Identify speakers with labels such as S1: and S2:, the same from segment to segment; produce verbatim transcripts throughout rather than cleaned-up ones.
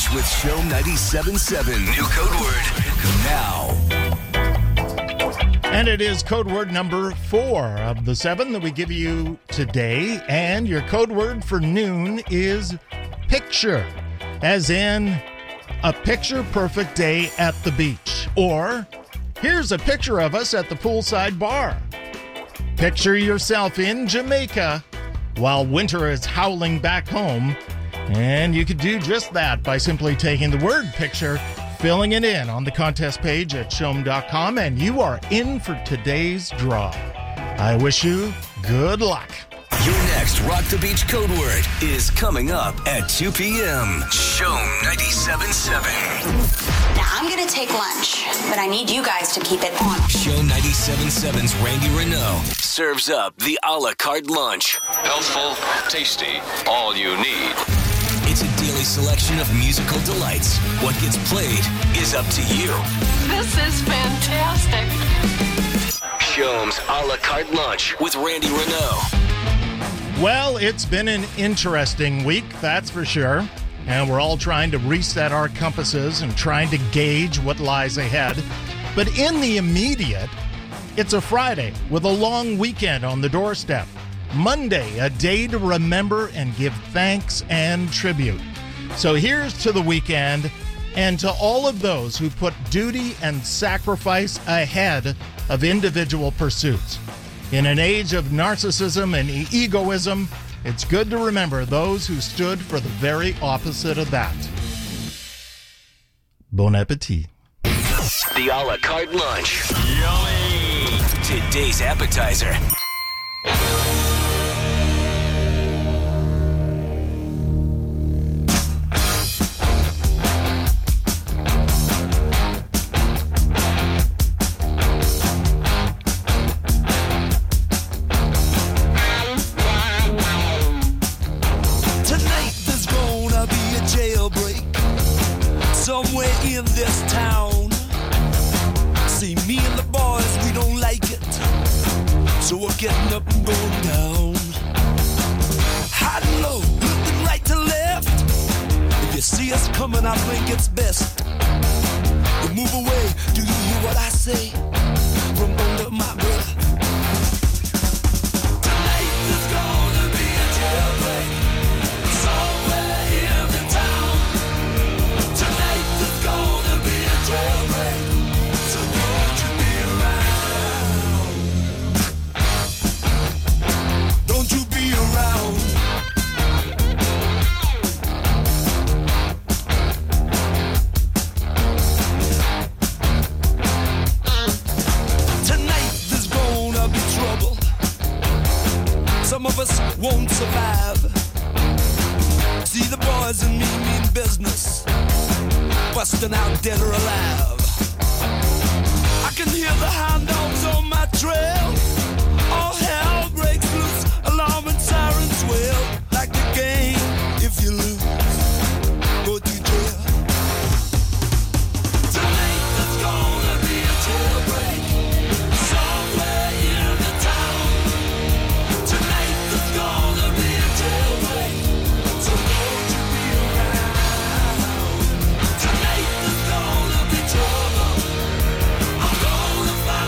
S1: Lunch with Show ninety-seven point seven. New code word now.
S2: And it is code word number four of the seven that we give you today. And your code word for noon is picture, as in a picture-perfect day at the beach. Or, here's a picture of us at the poolside bar. Picture yourself in Jamaica while winter is howling back home. And you could do just that by simply taking the word picture, filling it in on the contest page at showem dot com, and you are in for today's draw. I wish you good luck.
S1: Your next Rock the Beach code word is coming up at two p.m. Show ninety-seven point seven.
S3: Now, I'm going to take lunch, but I need you guys to keep it on.
S1: Show ninety-seven point seven's Randy Renault serves up the a la carte lunch.
S4: Healthful, tasty, all you need.
S1: It's a daily selection of musical delights. What gets played is up to you.
S5: This is fantastic.
S1: Showem's a la carte lunch with Randy Renault.
S2: Well, it's been an interesting week, that's for sure. And we're all trying to reset our compasses and trying to gauge what lies ahead. But in the immediate, it's a Friday with a long weekend on the doorstep. Monday, a day to remember and give thanks and tribute. So here's to the weekend and to all of those who put duty and sacrifice ahead of individual pursuits. In an age of narcissism and egoism, it's good to remember those who stood for the very opposite of that. Bon appetit.
S1: The a la carte lunch. Yummy! Today's appetizer.
S6: Somewhere in this town. See, me and the boys, we don't like it, so we're getting up and going down. High and low, looking right to left. If you see us coming, I think it's best you move away. Do you hear what I say from under my breath? Tonight is gonna be a jailbreak somewhere in the town. Tonight is gonna be a jailbreak, so won't you be around? Don't you be around? Tonight there's gonna be trouble. Some of us won't survive. See, the boys and me mean business, busting out dead or alive. I can hear the hound dogs on my trail. All hell breaks loose, alarm and sirens wail. Like the game, if you lose, go to jail. Tonight there's gonna be a jailbreak somewhere in the town. Tonight there's gonna be a jailbreak, so won't you be around? Tonight there's gonna be trouble. I'm gonna find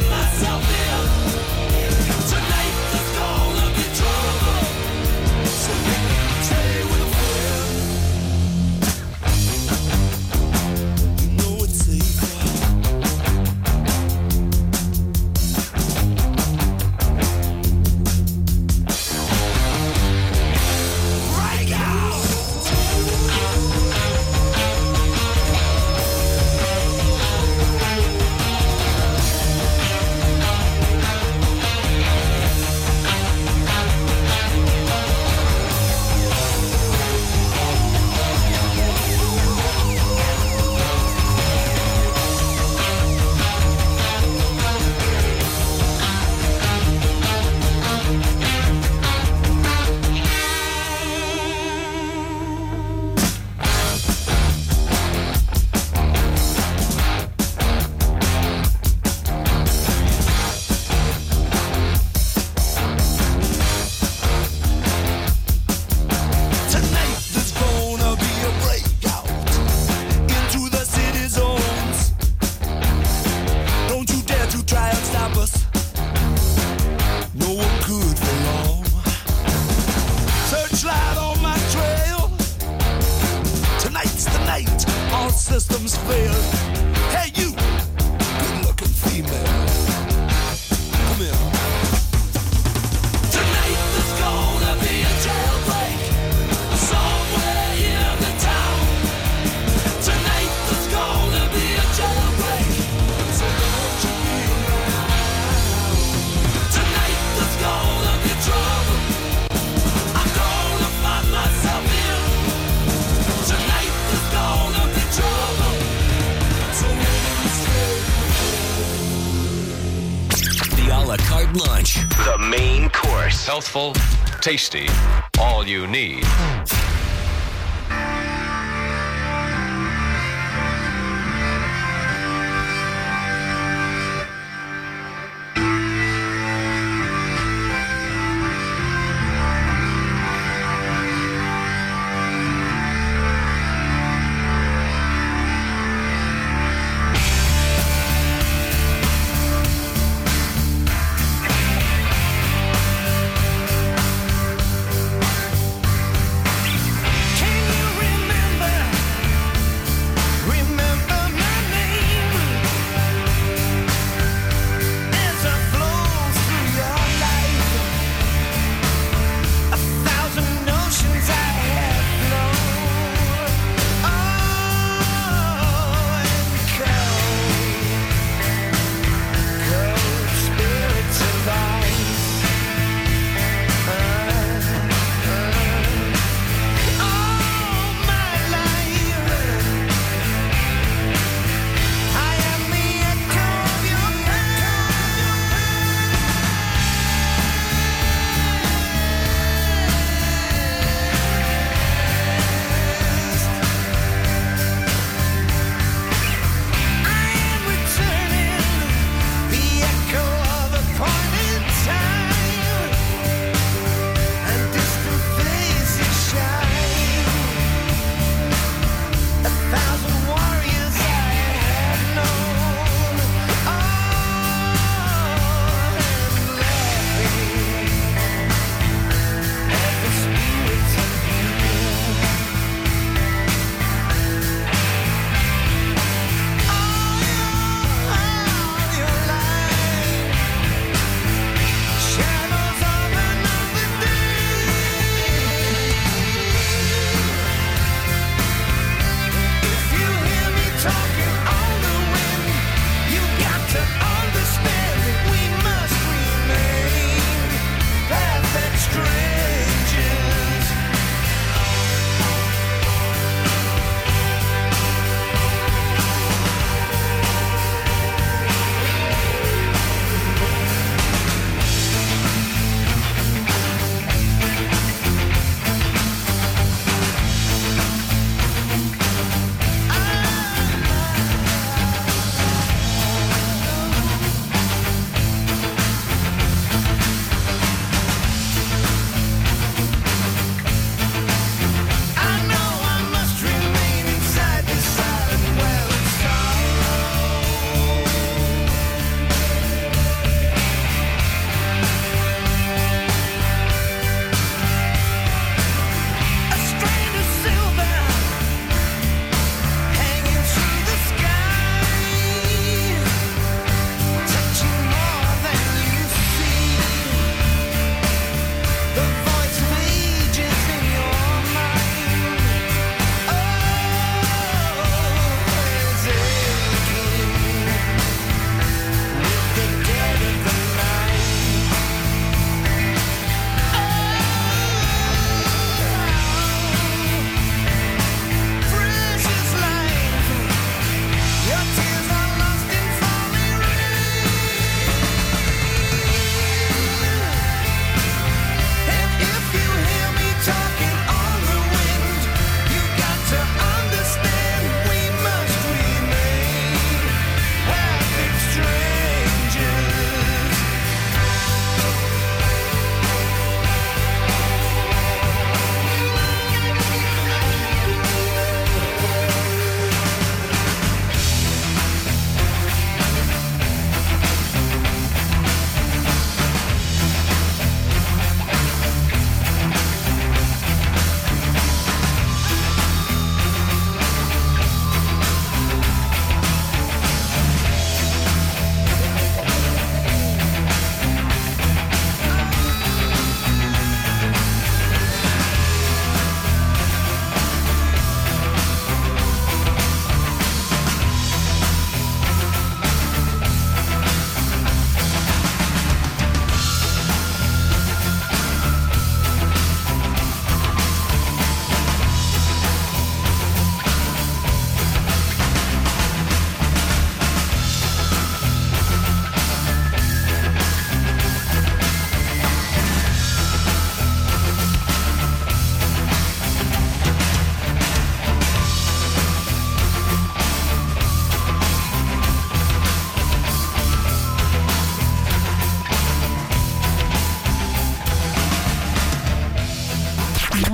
S6: jail. Hey, you, good-looking female. Come here. Tonight there's gonna be a jailbreak somewhere in the town. Tonight there's gonna be a jailbreak, so don't you be around. Tonight there's gonna be trouble. I'm gonna find myself in. Tonight there's gonna be trouble, so
S1: The a la carte lunch. The main course.
S4: Healthful, tasty, all you need.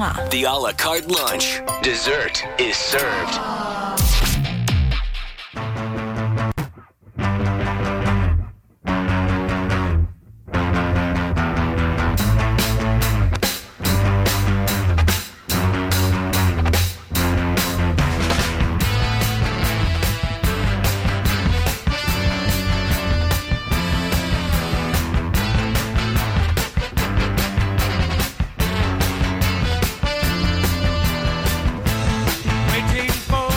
S7: 话。
S1: The a la carte lunch. Dessert is served.
S6: Waiting for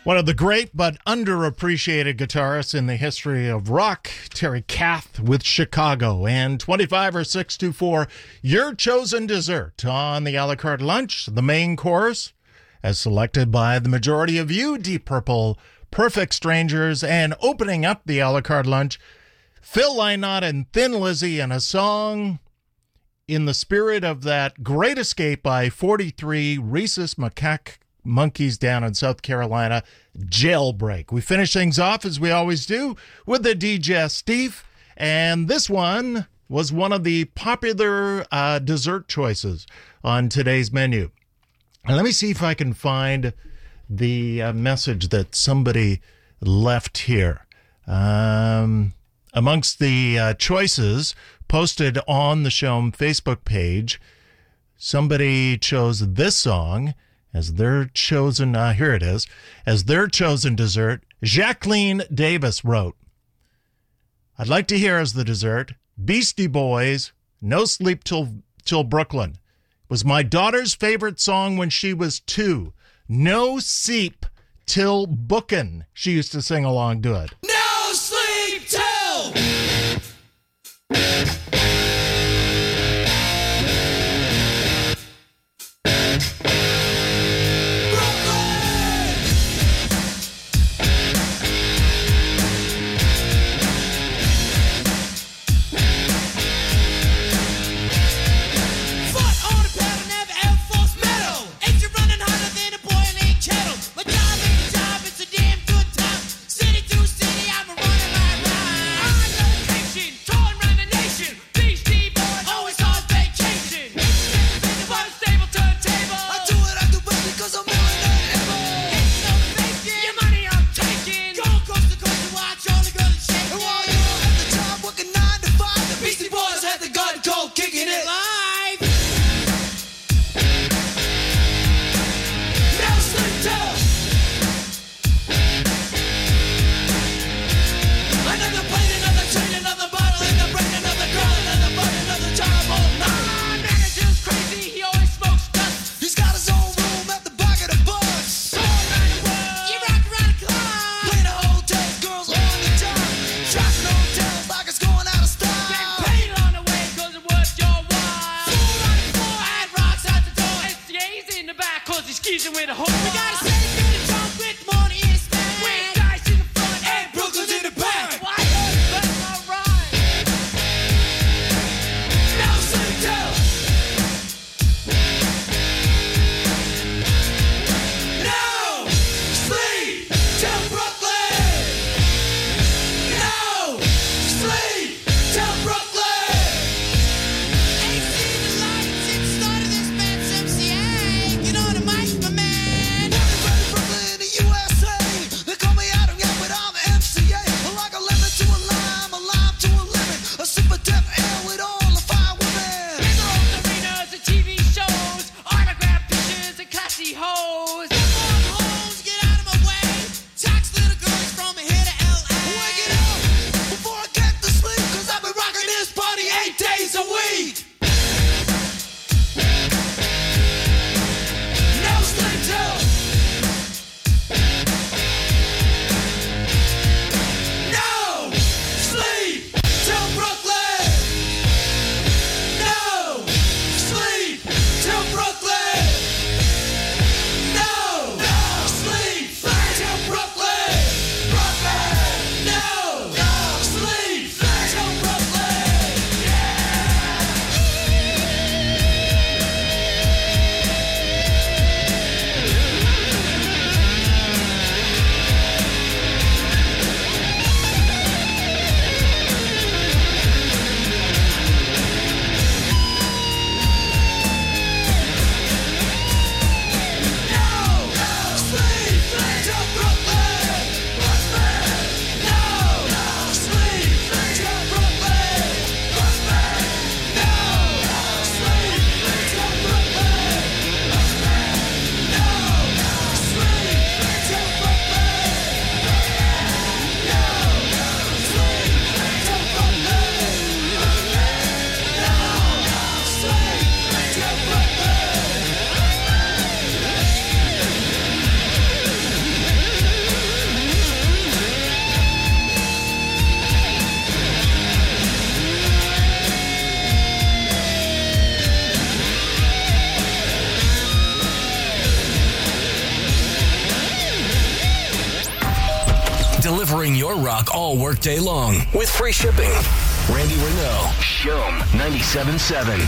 S2: One of the great but underappreciated guitarists in the history of rock, Terry Kath with Chicago. And twenty-five or six two four, your chosen dessert on the a la carte lunch, the main course, as selected by the majority of you, Deep Purple, Perfect Strangers, and opening up the a la carte lunch, Phil Lynott and Thin Lizzy, and a song in the spirit of that Great Escape by forty-three Rhesus Macaque Monkeys down in South Carolina, Jailbreak. We finish things off, as we always do, with the D J Steve, and this one was one of the popular uh, dessert choices on today's menu. And let me see if I can find the uh, message that somebody left here. Um, amongst the uh, choices posted on the show Facebook page, somebody chose this song as their chosen, uh, here it is, as their chosen dessert. Jacqueline Davis wrote, I'd like to hear as the dessert, Beastie Boys, No Sleep Till, Till Brooklyn. It was my daughter's favorite song when she was two. No Sleep Till Bookin'. She used to sing along to it.
S6: No sleep till.
S7: City to city,
S1: delivering your rock all workday long with free shipping. Randy Renault, Shome ninety-seven point seven.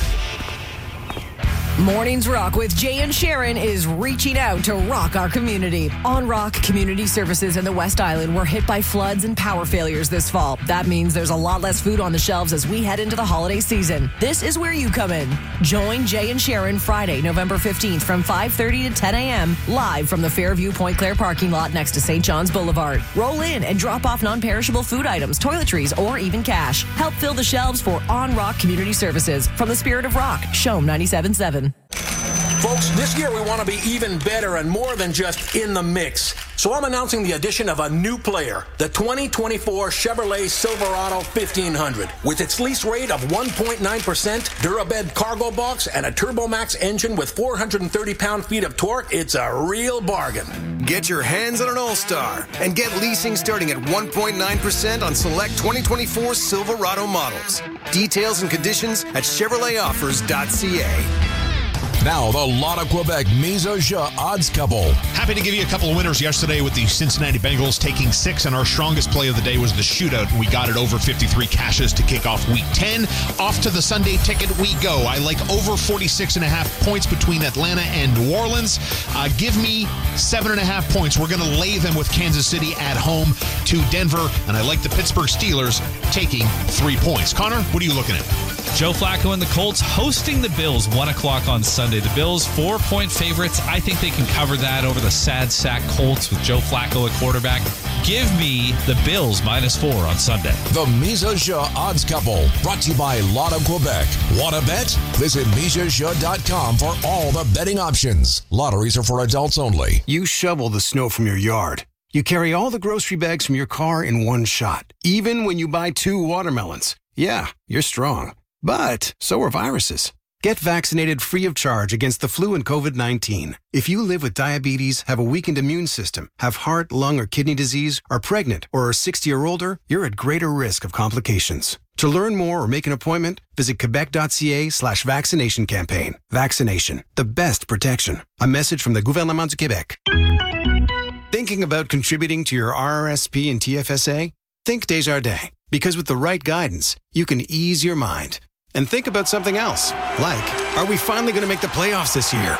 S7: Mornings Rock with Jay and Sharon is reaching out to rock our community. On Rock, community services in the West Island were hit by floods and power failures this fall. That means there's a lot less food on the shelves as we head into the holiday season. This is where you come in. Join Jay and Sharon Friday, November fifteenth from five thirty to ten a.m. live from the Fairview Point Claire parking lot next to Saint John's Boulevard. Roll in and drop off non-perishable food items, toiletries, or even cash. Help fill the shelves for On Rock Community Services. From the Spirit of Rock, Shome ninety-seven point seven.
S8: Folks, this year we want to be even better and more than just in the mix. So I'm announcing the addition of a new player, the twenty twenty-four Chevrolet Silverado fifteen hundred. With its lease rate of one point nine percent, Durabed cargo box, and a TurboMax engine with four hundred thirty pound-feet of torque, it's a real bargain.
S9: Get your hands on an All-Star and get leasing starting at one point nine percent on select twenty twenty-four Silverado models. Details and conditions at Chevrolet Offers dot c a.
S10: Now, the Lotta Quebec Mise-au-Jeu odds couple.
S11: Happy to give you a couple of winners yesterday with the Cincinnati Bengals taking six, and our strongest play of the day was the shootout, and we got it over fifty-three cashes to kick off week ten. Off to the Sunday ticket we go. I like over forty-six and a half points between Atlanta and New Orleans. Uh, give me seven and a half points. We're going to lay them with Kansas City at home to Denver, and I like the Pittsburgh Steelers taking three points. Connor, what are you looking at?
S12: Joe Flacco and the Colts hosting the Bills, one o'clock on Sunday. The Bills, four-point favorites. I think they can cover that over the sad sack Colts with Joe Flacco at quarterback. Give me the Bills minus four on Sunday.
S10: The Mise-au-Jeu odds couple, brought to you by Lotta Quebec. Want to bet? Visit mise au jeu dot com for all the betting options. Lotteries are for adults only.
S9: You shovel the snow from your yard. You carry all the grocery bags from your car in one shot, even when you buy two watermelons. Yeah, you're strong. But so are viruses. Get vaccinated free of charge against the flu and covid nineteen. If you live with diabetes, have a weakened immune system, have heart, lung, or kidney disease, are pregnant, or are sixty or older, you're at greater risk of complications. To learn more or make an appointment, visit quebec dot c a slash vaccination campaign. Vaccination, the best protection. A message from the Gouvernement du Québec. Thinking about contributing to your R R S P and T F S A? Think Desjardins, because with the right guidance, you can ease your mind. And think about something else, like, are we finally going to make the playoffs this year?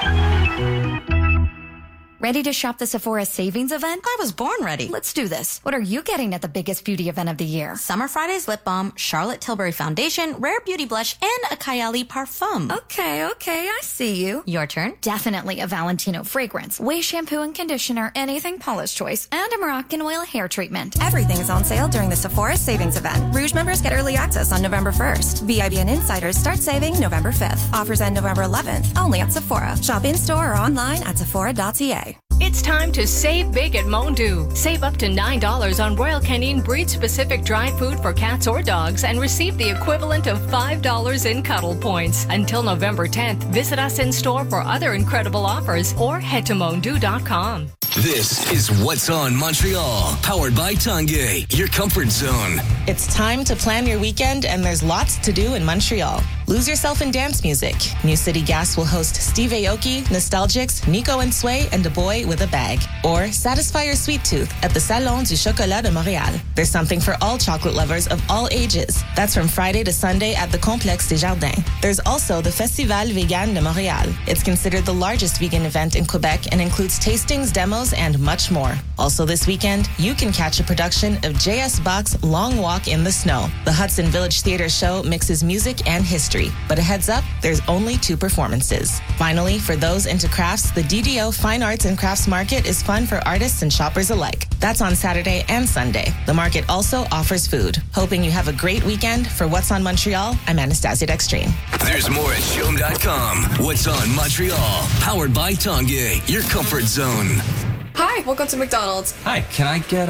S13: Ready to shop the Sephora Savings Event?
S14: I was born ready.
S13: Let's do this. What are you getting at the biggest beauty event of the year?
S14: Summer Fridays lip balm, Charlotte Tilbury foundation, Rare Beauty blush, and a Kylie parfum.
S13: Okay, okay, I see you.
S14: Your turn.
S13: Definitely a Valentino fragrance, Way shampoo and conditioner, anything Paula's choice, and a Moroccan oil hair treatment.
S15: Everything is on sale during the Sephora Savings Event. Rouge members get early access on November first. V I B and Insiders start saving November fifth. Offers end November eleventh. Only at Sephora. Shop in-store or online at sephora dot c a.
S5: It's time to save big at Mondu. Save up to nine dollars on Royal Canin breed-specific dry food for cats or dogs and receive the equivalent of five dollars in cuddle points. Until November tenth, visit us in store for other incredible offers or head to mondu dot com.
S1: This is What's on Montreal, powered by Tanguay, your comfort zone.
S16: It's time to plan your weekend, and there's lots to do in Montreal. Lose yourself in dance music. New City Gas will host Steve Aoki, Nostalgics, Nico and Sway, and a boy with a bag. Or satisfy your sweet tooth at the Salon du Chocolat de Montréal. There's something for all chocolate lovers of all ages. That's from Friday to Sunday at the Complexe des Jardins. There's also the Festival Vegan de Montréal. It's considered the largest vegan event in Quebec and includes tastings, demos, and much more. Also this weekend, you can catch a production of J S Bach's Long Walk in the Snow. The Hudson Village Theatre show mixes music and history. But a heads up, there's only two performances. Finally, for those into crafts, the D D O Fine Arts and Crafts Market is fun for artists and shoppers alike. That's on Saturday and Sunday. The market also offers food. Hoping you have a great weekend. For What's on Montreal, I'm Anastasia Dextrine.
S1: There's more at shome dot com. What's on Montreal, powered by Tanguay, your comfort zone.
S17: Hi, welcome to McDonald's.
S18: Hi, can I get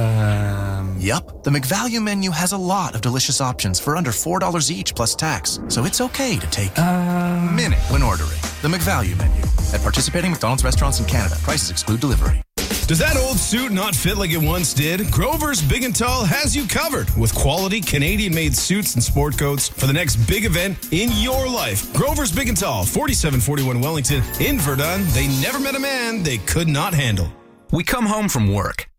S18: a... Um...
S19: Yep, the McValue menu has a lot of delicious options for under four dollars each plus tax. So it's okay to take a
S18: uh...
S19: minute when ordering. The McValue menu. At participating McDonald's restaurants in Canada, prices exclude delivery.
S20: Does that old suit not fit like it once did? Grover's Big and Tall has you covered with quality Canadian-made suits and sport coats for the next big event in your life. Grover's Big and Tall, forty-seven forty-one Wellington in Verdun. They never met a man they could not handle.
S21: We come home from work.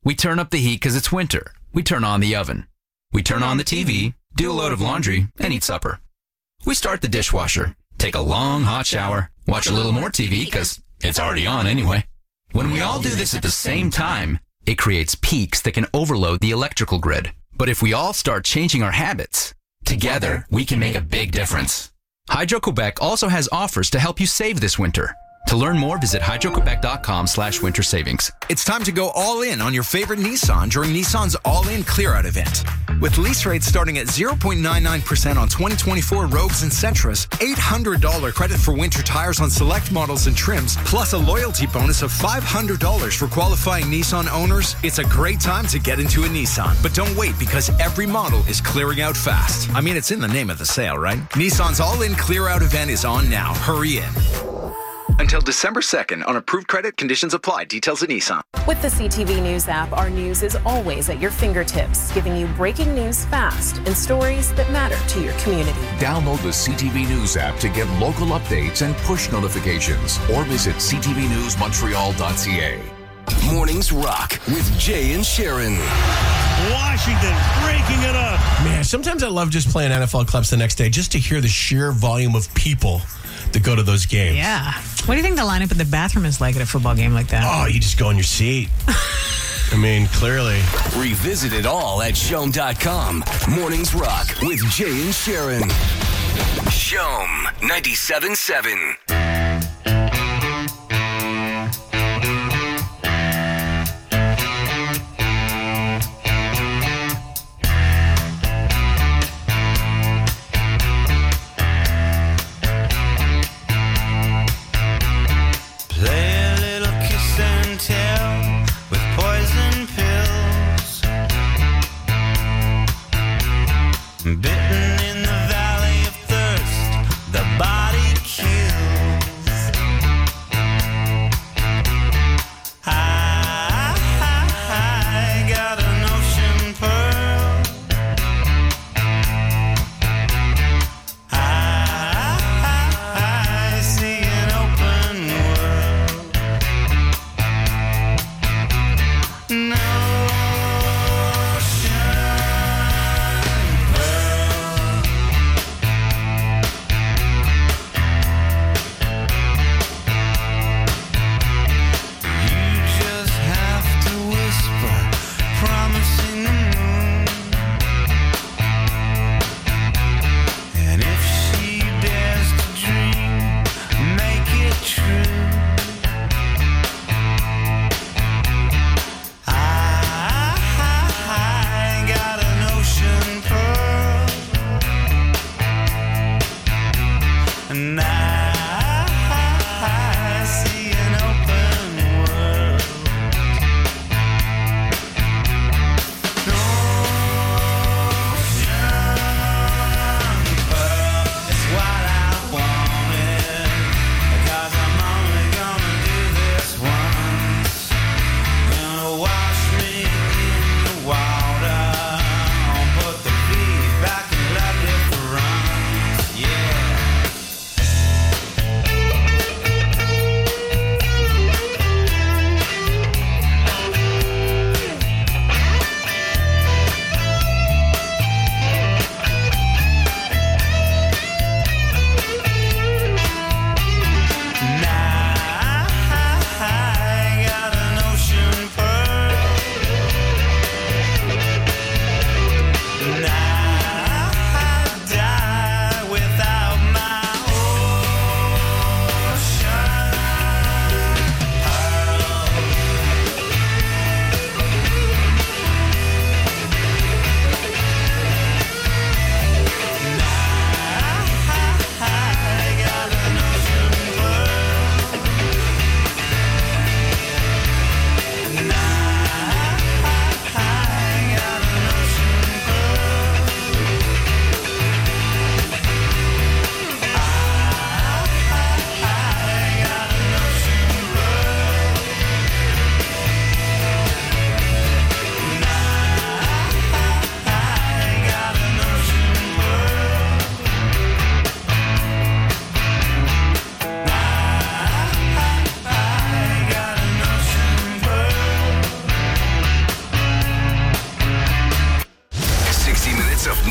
S21: We turn up the heat because it's winter. We turn on the oven. We turn on the T V, do a load of laundry, and eat supper. We start the dishwasher, take a long hot shower, watch a little more T V because it's already on anyway. When we all do this at the same time, it creates peaks that can overload the electrical grid. But if we all start changing our habits, together we can make a big difference. Hydro-Quebec also has offers to help you save this winter. To learn more, visit hydroquebec.com slash winter savings.
S22: It's time to go all in on your favorite Nissan during Nissan's all-in clear-out event. With lease rates starting at zero point nine nine percent on twenty twenty-four Rogues and Sentras, eight hundred dollars credit for winter tires on select models and trims, plus a loyalty bonus of five hundred dollars for qualifying Nissan owners, it's a great time to get into a Nissan. But don't wait, because every model is clearing out fast. I mean, it's in the name of the sale, right? Nissan's all-in clear-out event is on now. Hurry in. Until December second, on approved credit, conditions apply. Details at Nissan.
S23: With the C T V News app, our news is always at your fingertips, giving you breaking news fast and stories that matter to your community.
S10: Download the C T V News app to get local updates and push notifications, or visit c t v news montreal dot c a.
S1: Mornings Rock with Jay and Sharon.
S24: Washington breaking it up. Man, sometimes I love just playing N F L clips the next day just to hear the sheer volume of people that go to those games.
S25: Yeah. What do you think the lineup in the bathroom is like at a football game like that?
S24: Oh, you just go in your seat. I mean, clearly.
S1: Revisit it all at Shome dot com. Mornings Rock with Jay and Sharon. Shome ninety-seven point seven.
S6: Bitten in the valley of thirst, the body kills. I, I, I got an ocean pearl. I, I, I see an open world. No ocean pearl.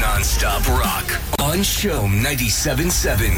S1: nonstop rock on Shome ninety-seven point seven.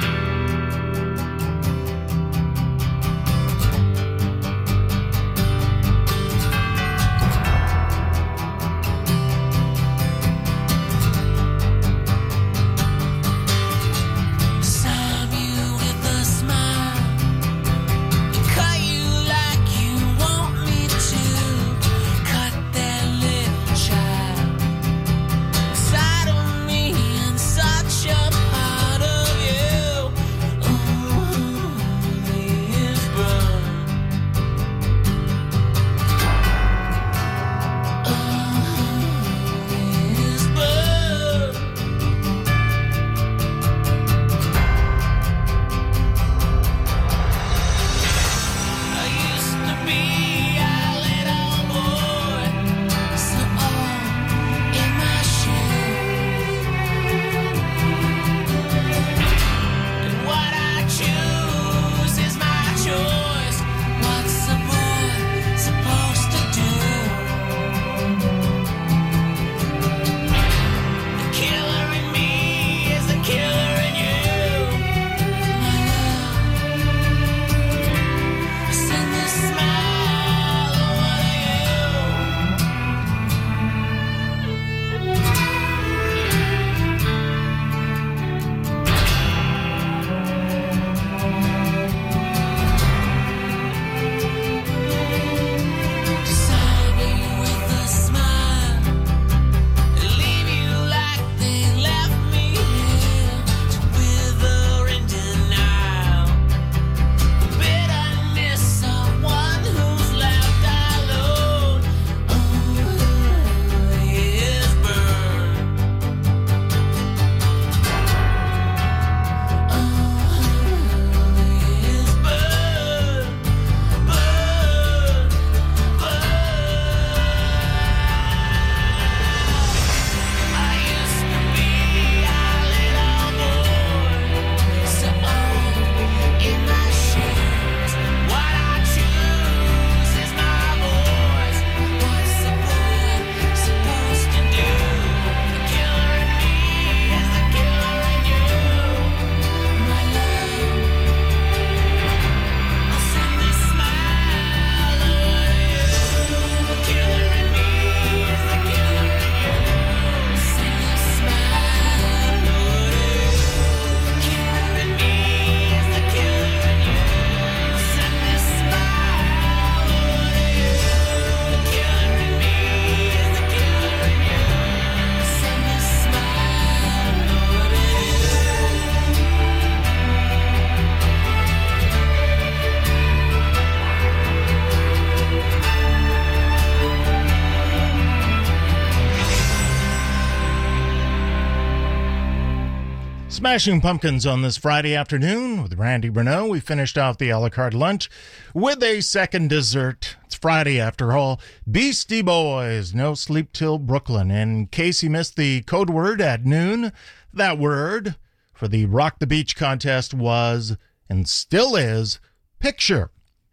S2: Smashing Pumpkins on this Friday afternoon with Randy Bruneau. We finished off the a la carte lunch with a second dessert. It's Friday after all. Beastie Boys, No Sleep Till Brooklyn. In case you missed the code word at noon, that word for the Rock the Beach contest was, and still is, picture.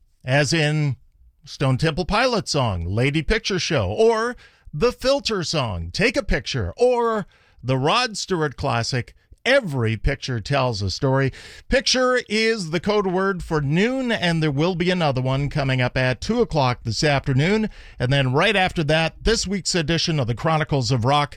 S2: As in Stone Temple Pilots song, Lady Picture Show, or the Filter song, Take a Picture, or the Rod Stewart classic, Every Picture Tells a Story. Picture is the code word for noon, and there will be another one coming up at two o'clock this afternoon. And then right after that, this week's edition of the Chronicles of Rock.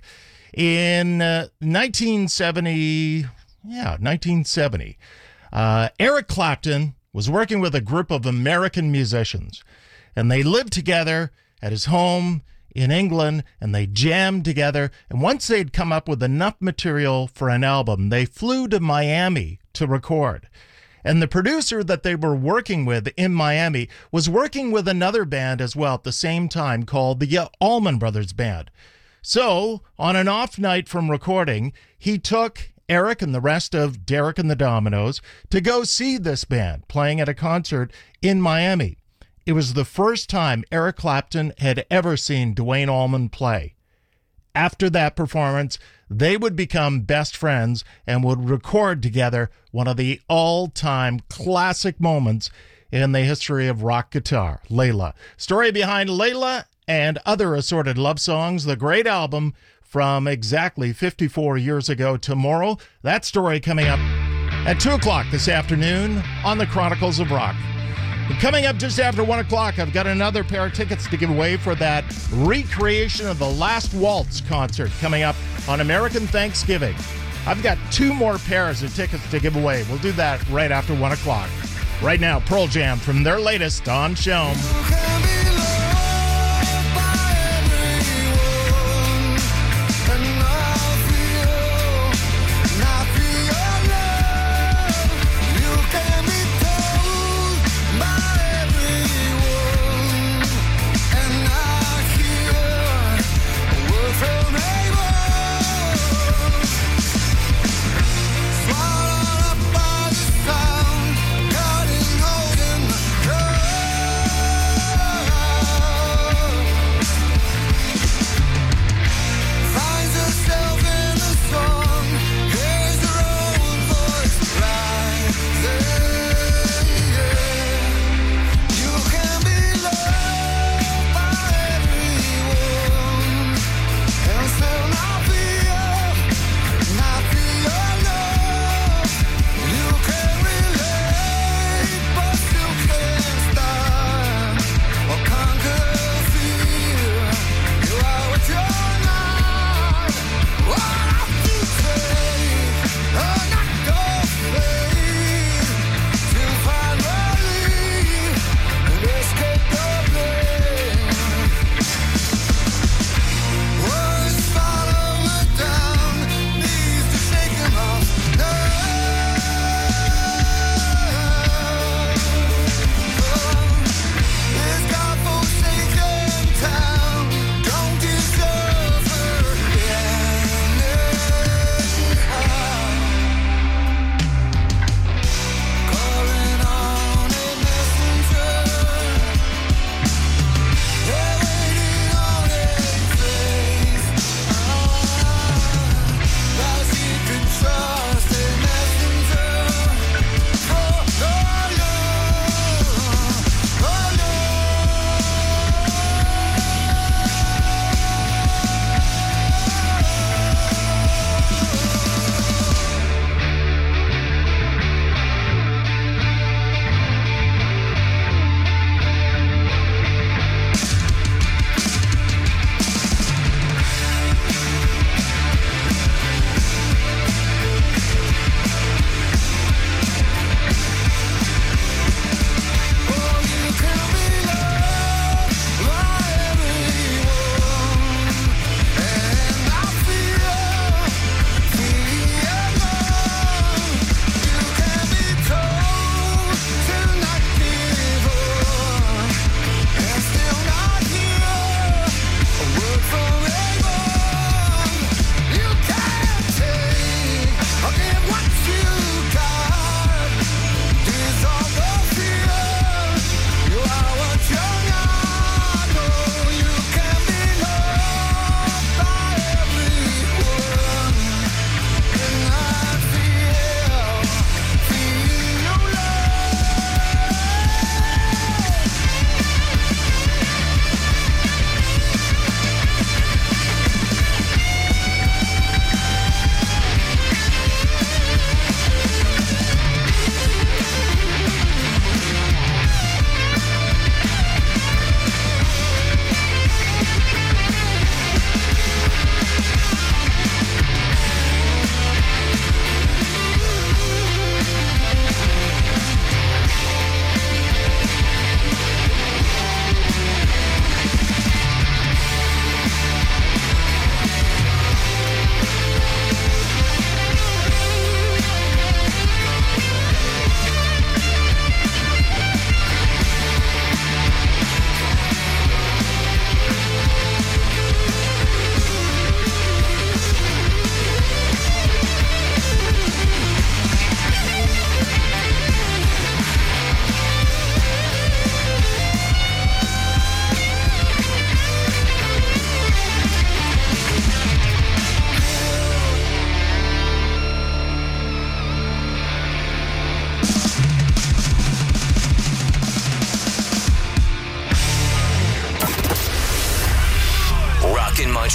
S2: In uh, nineteen seventy, yeah, nineteen seventy, uh, Eric Clapton was working with a group of American musicians, and they lived together at his home in England, and they jammed together. And once they'd come up with enough material for an album, they flew to Miami to record. And the producer that they were working with in Miami was working with another band as well at the same time called the Allman Brothers Band. So, on an off night from recording, he took Eric and the rest of Derek and the Dominoes to go see this band playing at a concert in Miami. It was the first time Eric Clapton had ever seen Duane Allman play. After that performance, they would become best friends and would record together one of the all-time classic moments in the history of rock guitar, Layla. Story behind Layla and other assorted love songs, the great album from exactly fifty-four years ago tomorrow. That story coming up at two o'clock this afternoon on the Chronicles of Rock. And coming up just after one o'clock, I've got another pair of tickets to give away for that recreation of the Last Waltz concert coming up on American Thanksgiving. I've got two more pairs of tickets to give away. We'll do that right after one o'clock. Right now, Pearl Jam from their latest on Shome.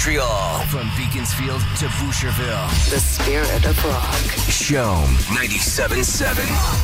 S1: Montreal. From Beaconsfield to Boucherville.
S3: The spirit of rock.
S1: Shome ninety-seven point seven.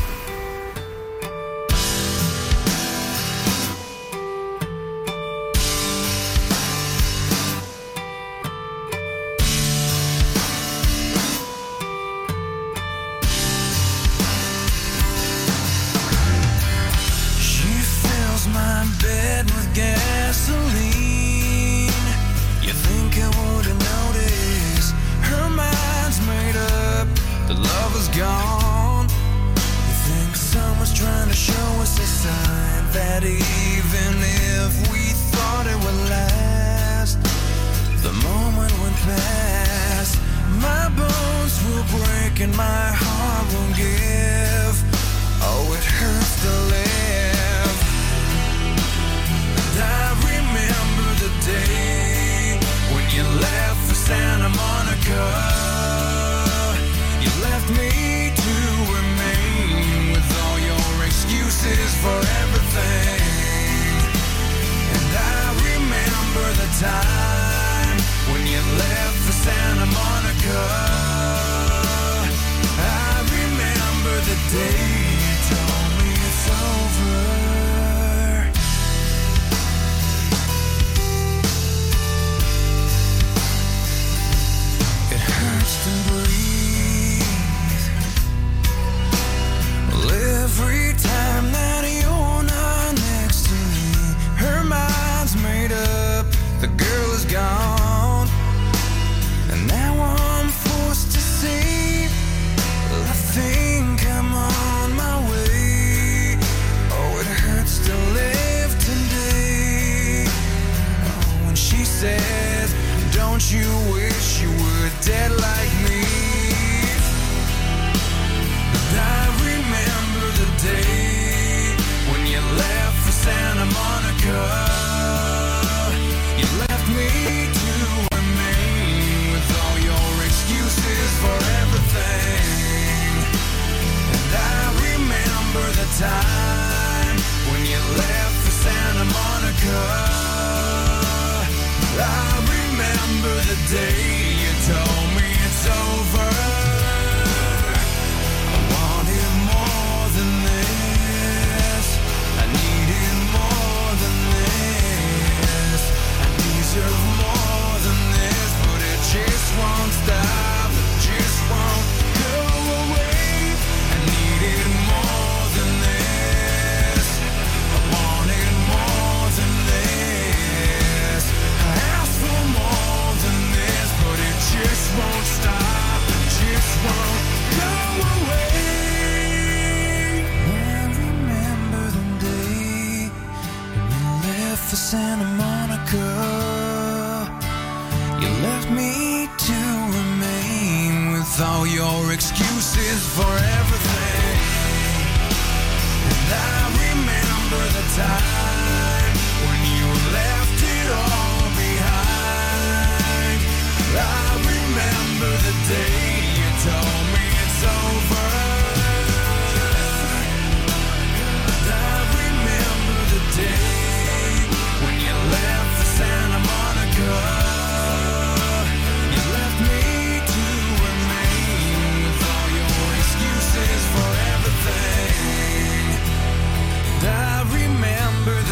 S6: My bed with gasoline. You think I would've noticed? Her mind's made up, the love is gone. You think someone's trying to show us a sign that even if we thought it would last, the moment went past. My bones will break and my heart won't give. Oh, it hurts to live. I remember the day when you left for Santa Monica. You left me to remain with all your excuses for everything. And I remember the time when you left for Santa Monica. I remember the day you told me it's over. To breathe. Well, every time that you're not next to me, her mind's made up, the girl is gone, and now I'm forced to say, well, I think I'm on my way. Oh, it hurts to live today. Oh, when she says, don't you wish you were dead like me? I remember the day when you left for Santa Monica. You left me to remain with all your excuses for everything. And I remember the time when you left for Santa Monica. I remember the day you told me it's over. I wanted more than this. I needed more than this. I deserve more than this, but it just won't stop. It just won't go away. I needed more than this. I wanted more than this. I asked for more than this, but it just won't stop, it just won't go away. I remember the day when you left for Santa Monica. You left me to remain with all your excuses for everything. And I remember the time when you left it all behind. I remember the day you told me it's over. I remember the day when you left for Santa Monica. You left me to remain with all your excuses for everything. And I remember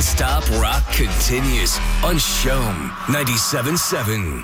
S1: Non-stop rock continues on Shome ninety-seven point seven.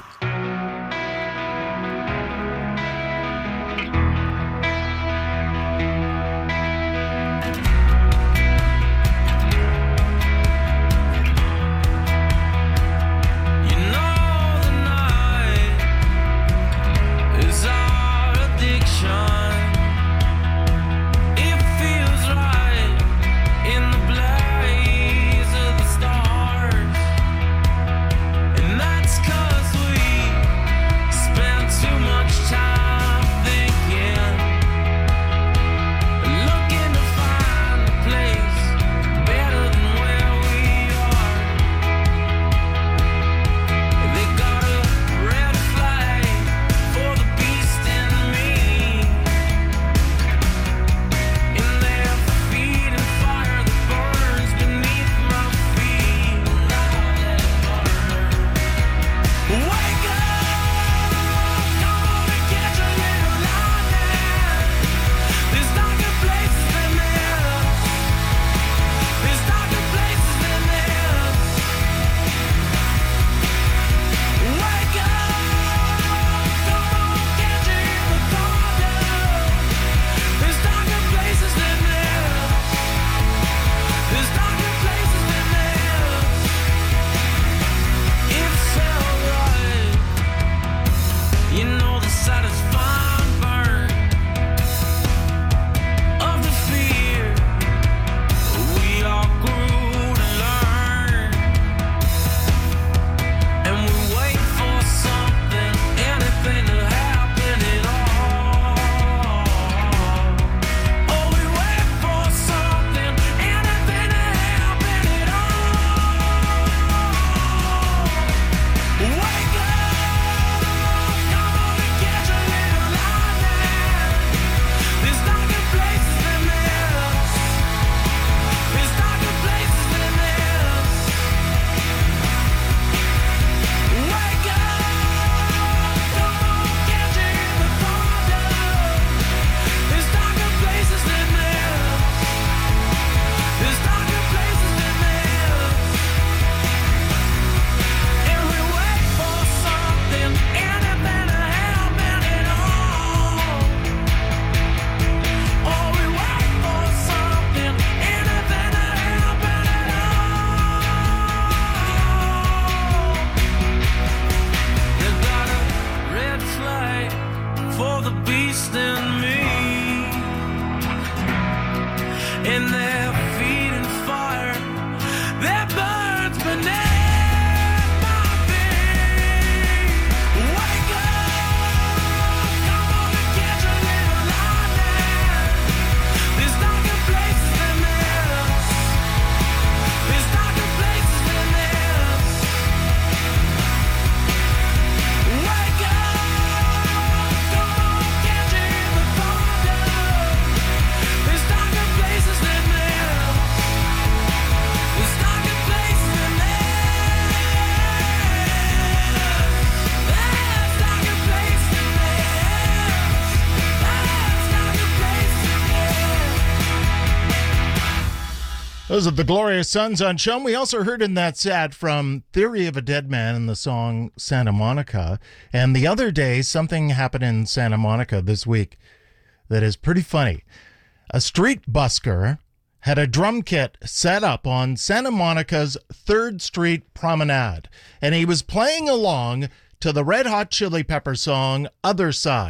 S2: Those are the Glorious Sons on Shome. We also heard in that set from Theory of a Dead Man in the song Santa Monica. And the other day, something happened in Santa Monica this week that is pretty funny. A street busker had a drum kit set up on Santa Monica's third Street Promenade, and he was playing along to the Red Hot Chili Pepper song Other Side.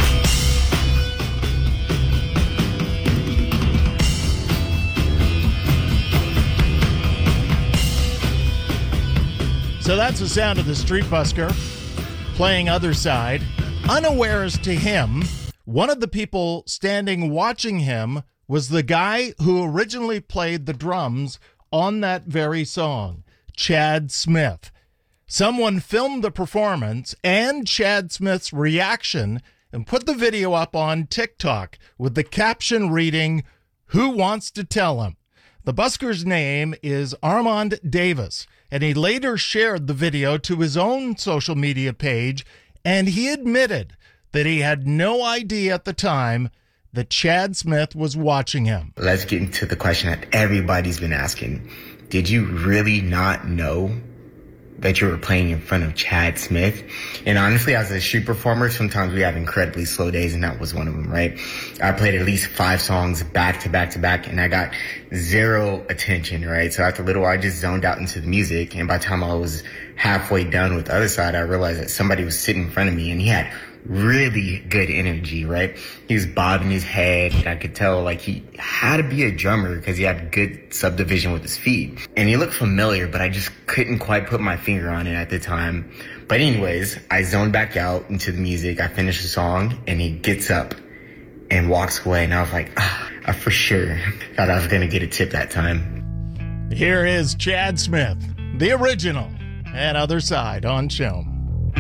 S2: So that's the sound of the street busker playing Other Side. Unawares to him, one of the people standing watching him was the guy who originally played the drums on that very song, Chad Smith. Someone filmed the performance and Chad Smith's reaction and put the video up on TikTok with the caption reading, "Who wants to tell him?" The busker's name is Armand Davis, and he later shared the video to his own social media page, and he admitted that he had no idea at the time that Chad Smith was watching him.
S4: Let's get into the question that everybody's been asking. did you really not know that you were playing in front of Chad Smith? And honestly, as a street performer, sometimes we have incredibly slow days, and that was one of them, right? I played at least five songs back to back to back, and I got zero attention, right? So after a little, I just zoned out into the music, and by the time I was halfway done with the other side, I realized that somebody was sitting in front of me, and he had really good energy, right? He was bobbing his head. I could tell like he had to be a drummer because he had good subdivision with his feet. And he looked familiar, but I just couldn't quite put my finger on it at the time. But anyways, I zoned back out into the music. I finished the song and he gets up and walks away. And I was like, ah, I for sure thought I was going to get a tip that time.
S2: Here is Chad Smith, the original, at Other Side on Shom.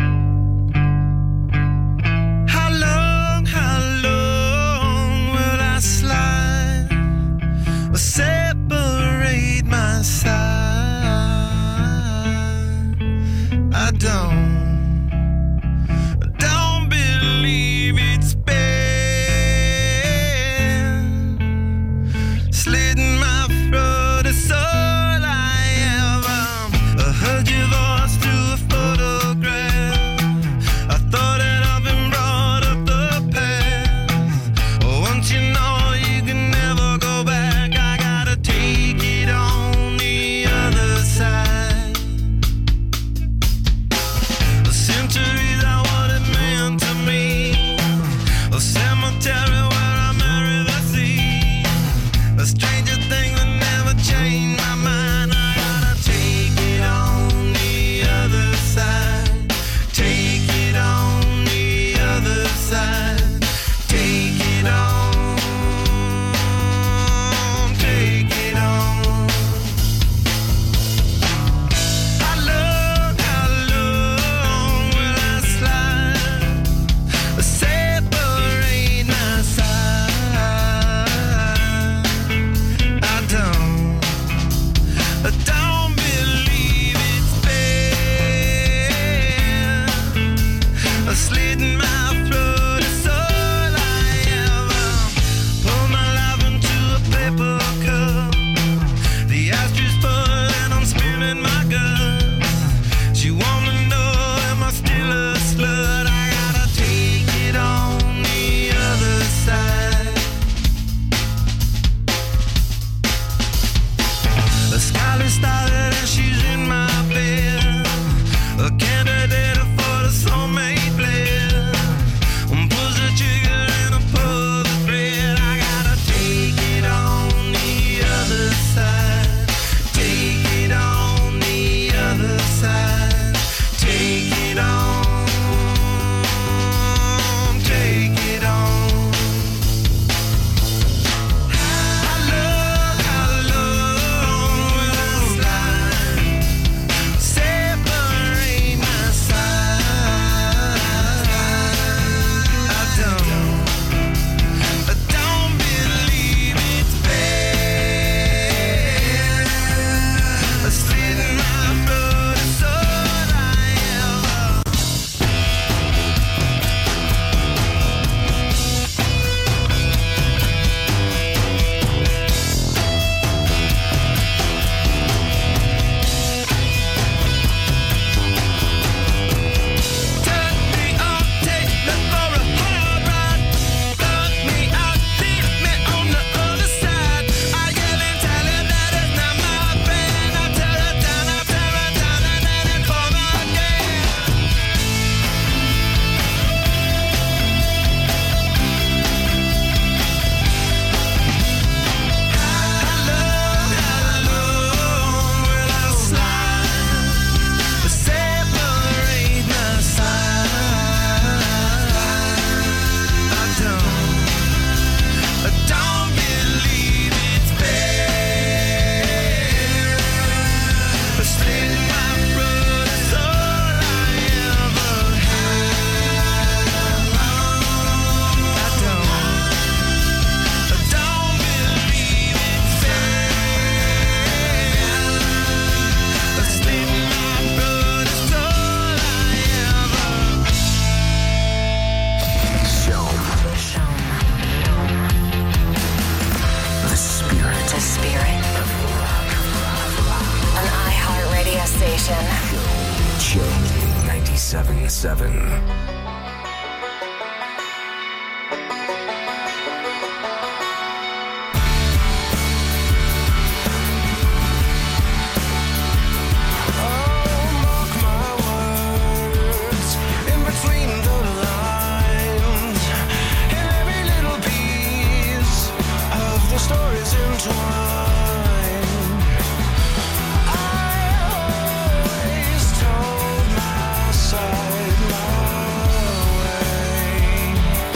S6: Separate my side. I don't, I don't believe it's been slitting my throat. It's all I am. I heard your voice through a photograph.
S1: seven.
S6: Stories entwined. I always told my side my way.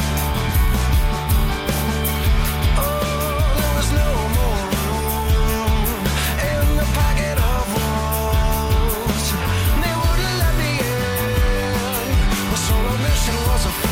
S6: Oh, there was no more room in the pocket of walls. They wouldn't let me in. My solo mission was a